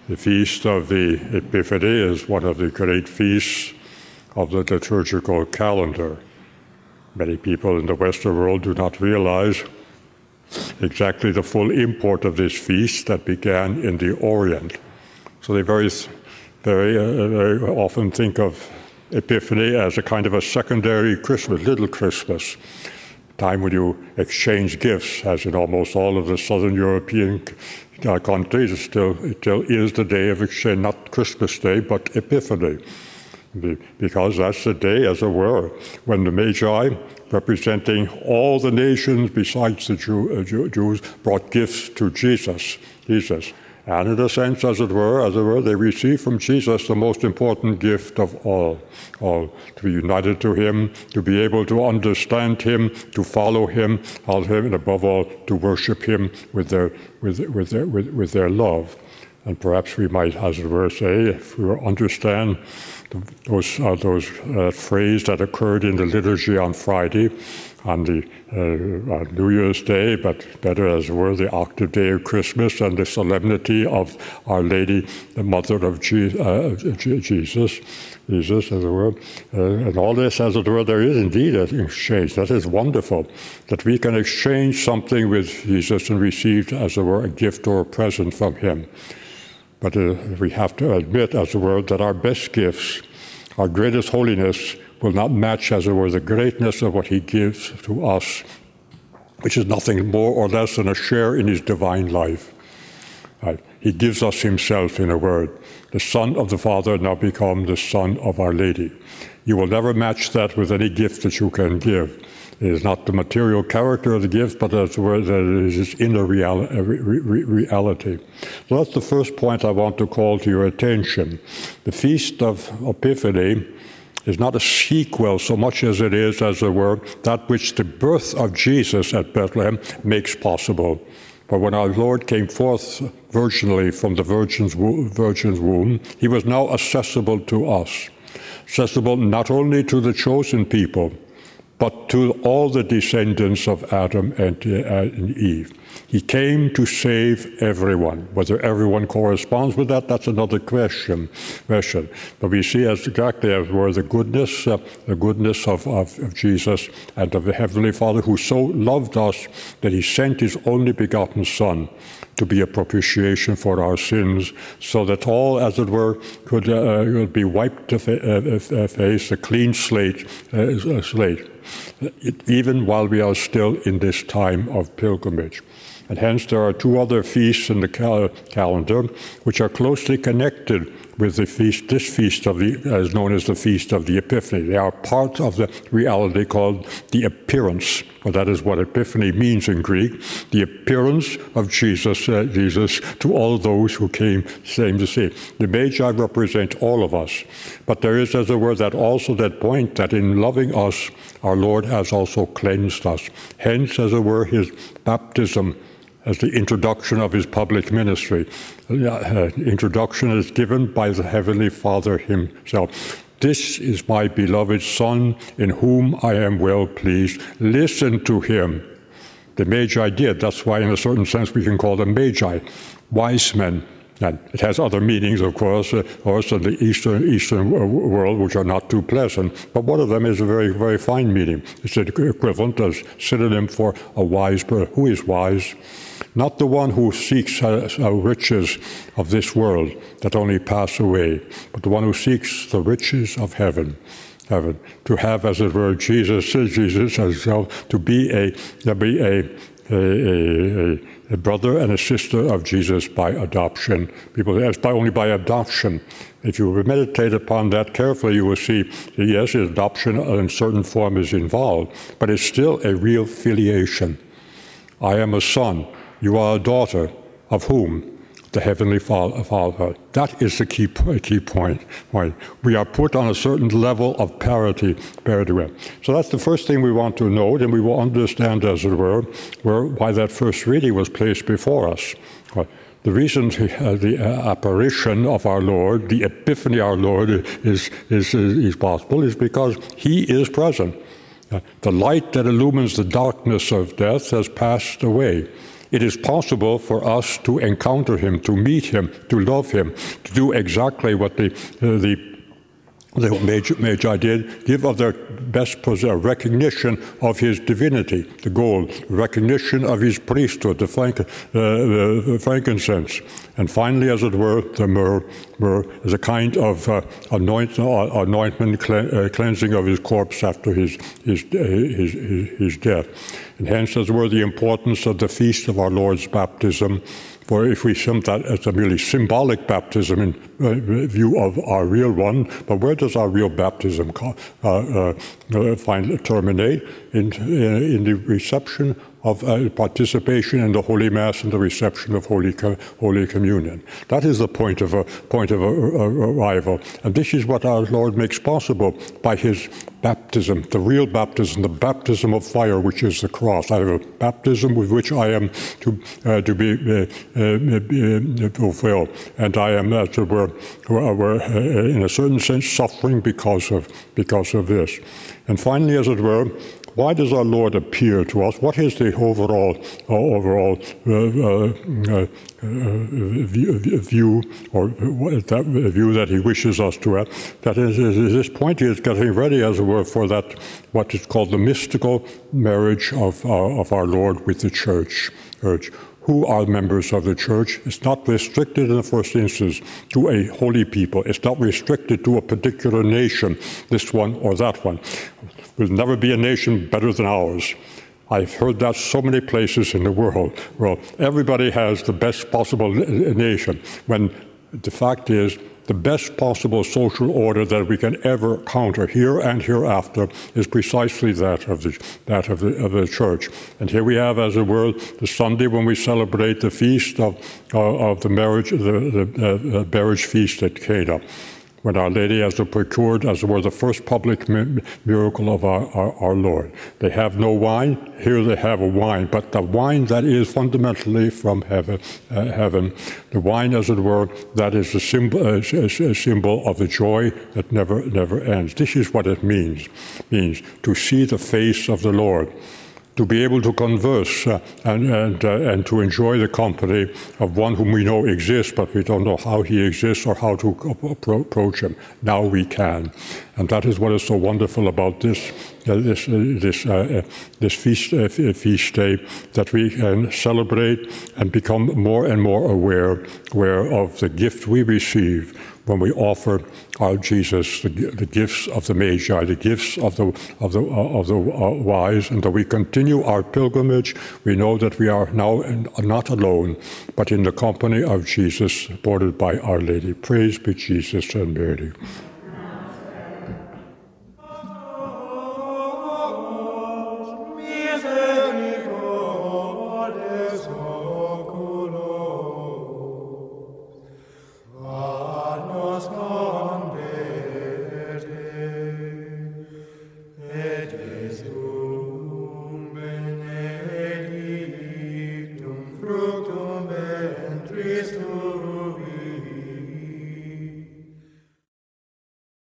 The feast of the Epiphany is one of the great feasts of the liturgical calendar. Many people in the Western world do not realize exactly the full import of this feast that began in the Orient. So they very often think of Epiphany as a kind of a secondary Christmas, little Christmas, time when you exchange gifts, as in almost all of the Southern European countries. It still is the day of exchange, not Christmas Day, but Epiphany, because that's the day, as it were, when the Magi, representing all the nations besides the Jews, brought gifts to Jesus. And in a sense, as it were, they received from Jesus the most important gift of all, to be united to him, to be able to understand him, to follow him, and above all, to worship him with their love. And perhaps we might, as it were, say, if we understand those phrases that occurred in the liturgy on Friday, on the New Year's Day, but better as it were, the octave day of Christmas and the solemnity of Our Lady, the Mother of Jesus, as it were. And all this, as it were, there is indeed an exchange. That is wonderful, that we can exchange something with Jesus and receive, as it were, a gift or a present from him. But we have to admit, as it were, that our best gifts, our greatest holiness, will not match, as it were, the greatness of what he gives to us, which is nothing more or less than a share in his divine life. Right? He gives us himself, in a word. The Son of the Father now become the Son of Our Lady. You will never match that with any gift that you can give. It is not the material character of the gift, but as it were, that it is its inner reality. So that's the first point I want to call to your attention. The Feast of Epiphany is not a sequel so much as it is, as it were, that which the birth of Jesus at Bethlehem makes possible. For when our Lord came forth virginally from the virgin's womb, he was now accessible to us, accessible not only to the chosen people, but to all the descendants of Adam and Eve. He came to save everyone. Whether everyone corresponds with that, that's another question. But we see as exactly as were the goodness of Jesus and of the Heavenly Father, who so loved us that he sent his only begotten Son to be a propitiation for our sins, so that all, as it were, could be wiped to face, a clean slate, even while we are still in this time of pilgrimage. And hence there are two other feasts in the calendar which are closely connected with this feast as known as the Feast of the Epiphany. They are part of the reality called the appearance, or that is what Epiphany means in Greek, the appearance of Jesus to all those who came to see. The Magi represent all of us, but there is, as it were, that point that in loving us, our Lord has also cleansed us. Hence, as it were, his baptism as the introduction of his public ministry. Introduction is given by the Heavenly Father himself. This is my beloved Son, in whom I am well pleased. Listen to him. The Magi did. That's why, in a certain sense, we can call them Magi, wise men. And it has other meanings, of course, in the Eastern world, which are not too pleasant. But one of them is a very, very fine meaning. It's the equivalent as synonym for a wise person. Who is wise? Not the one who seeks riches of this world that only pass away, but the one who seeks the riches of heaven. To have, as it were, Jesus himself, to be a brother and a sister of Jesus by adoption. People say, it's only by adoption. If you meditate upon that carefully, you will see, yes, adoption in certain form is involved, but it's still a real filiation. I am a son. You are a daughter. Of whom? The Heavenly Father. That is the key point. We are put on a certain level of parity with. So that's the first thing we want to note, and we will understand, as it were, why that first reading was placed before us. The reason the apparition of our Lord, the Epiphany of our Lord, is possible is because he is present. The light that illumines the darkness of death has passed away. It is possible for us to encounter him, to meet him, to love him, to do exactly what the Magi did, give of their best recognition of his divinity, the gold, recognition of his priesthood, the frankincense, and finally, as it were, the myrrh as a kind of anointment, cleansing of his corpse after his death. And hence, as it were, the importance of the feast of our Lord's baptism. For if we see that as a merely symbolic baptism in view of our real one, but where does our real baptism terminate? In the reception of participation in the Holy Mass and the reception of Holy Communion. That is the point of arrival. And this is what our Lord makes possible by his baptism, the real baptism, the baptism of fire, which is the cross. I have a baptism with which I am to be fulfilled. And I am, as it were, in a certain sense, suffering because of this. And finally, as it were, why does our Lord appear to us? What is the overall view, or that view that he wishes us to have? That is, this point he is getting ready, as it were, for that what is called the mystical marriage of our Lord with the church. Who are members of the church? It's not restricted in the first instance to a holy people. It's not restricted to a particular nation, this one or that one. There will never be a nation better than ours. I've heard that so many places in the world. Well, everybody has the best possible nation, when the fact is the best possible social order that we can ever encounter here and hereafter is precisely that of the church. And here we have, as it were, the Sunday when we celebrate the feast of the marriage, the marriage feast at Cana, when Our Lady has procured, as it were, the first public miracle of our Lord. They have no wine. Here they have a wine, but the wine that is fundamentally from heaven, the wine, as it were, that is a symbol of the joy that never ends. This is what it means to see the face of the Lord, to be able to converse and to enjoy the company of one whom we know exists, but we don't know how he exists or how to approach him. Now we can, and that is what is so wonderful about this feast day, that we can celebrate and become more and more aware of the gift we receive when we offer our Jesus the gifts of the Magi, the gifts of the wise, and that we continue our pilgrimage. We know that we are now not alone, but in the company of Jesus, supported by Our Lady. Praise be Jesus and Mary. Miserere